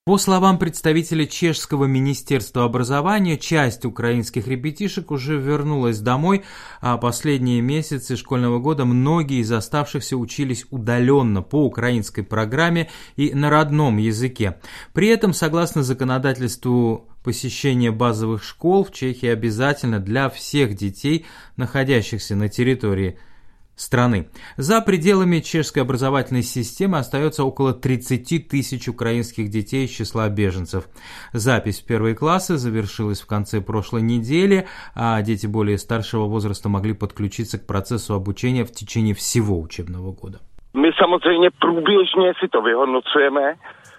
По словам представителя чешского министерства образования, часть украинских ребятишек уже вернулась домой, а последние месяцы школьного года многие из оставшихся учились удаленно по украинской программе и на родном языке. При этом, согласно законодательству, посещение базовых школ в Чехии обязательно для всех детей, находящихся на территории страны. За пределами чешской образовательной системы остается около 30 тысяч украинских детей из числа беженцев. Запись в первые классы завершилась в конце прошлой недели, а дети более старшего возраста могли подключиться к процессу обучения в течение всего учебного года. Мы, samozřejmě, průběžně si to vyhodnocujeme.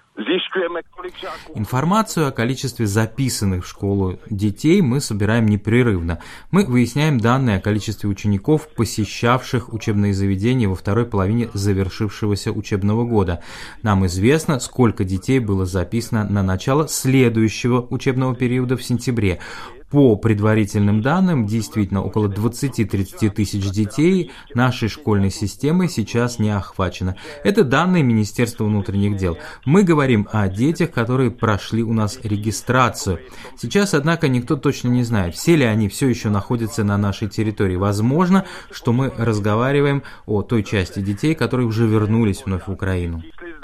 Информацию о количестве записанных в школу детей мы собираем непрерывно. Мы выясняем данные о количестве учеников, посещавших учебные заведения во второй половине завершившегося учебного года. Нам известно, сколько детей было записано на начало следующего учебного периода в сентябре. По предварительным данным, действительно, около 20-30 тысяч детей нашей школьной системой сейчас не охвачено. Это данные Министерства внутренних дел. Мы говорим о детях, которые прошли у нас регистрацию. Сейчас, однако, никто точно не знает, все ли они все еще находятся на нашей территории. Возможно, что мы разговариваем о той части детей, которые уже вернулись вновь в Украину.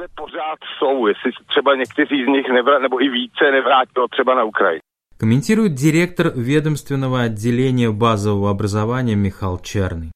Комментирует директор ведомственного отделения базового образования Михаил Черный.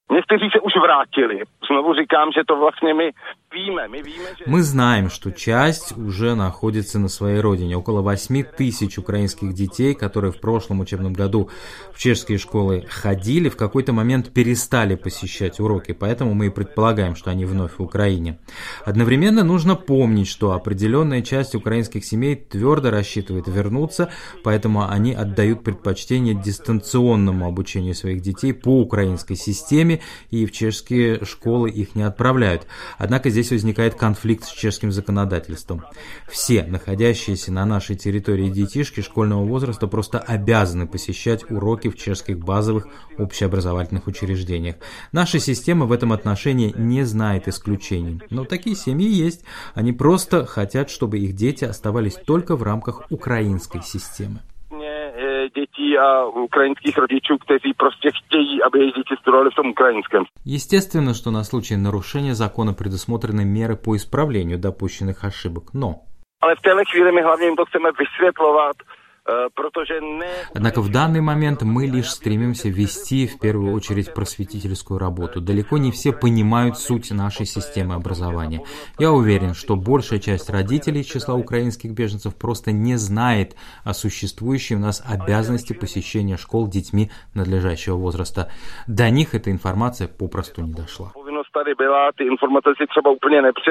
Мы знаем, что часть уже находится на своей родине. Около 8 тысяч украинских детей, которые в прошлом учебном году в чешские школы ходили, в какой-то момент перестали посещать уроки, поэтому мы и предполагаем, что они вновь в Украине. Одновременно нужно помнить, что определенная часть украинских семей твердо рассчитывает вернуться, поэтому они отдают предпочтение дистанционному обучению своих детей по украинской системе, и в чешские школы их не отправляют. Однако здесь возникает конфликт с чешским законодательством. Все находящиеся на нашей территории детишки школьного возраста просто обязаны посещать уроки в чешских базовых общеобразовательных учреждениях. Наша система в этом отношении не знает исключений. Но такие семьи есть. Они просто хотят, чтобы их дети оставались только в рамках украинской системы. Детей украинских родителей, которые просто хотят, чтобы их дети студировали в том украинском. Естественно, что на случай нарушения закона предусмотрены меры по исправлению допущенных ошибок, но... Але в téhle chvíli my hlavně jim to chceme vysvětlovat, Однако в данный момент мы лишь стремимся вести в первую очередь просветительскую работу. Далеко не все понимают суть нашей системы образования. Я уверен, что большая часть родителей из числа украинских беженцев просто не знает о существующей у нас обязанности посещения школ детьми надлежащего возраста. До них эта информация попросту не дошла.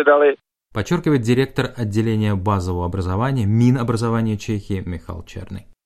Подчеркивает директор отделения базового образования Минобразования Чехии Михаил Черный.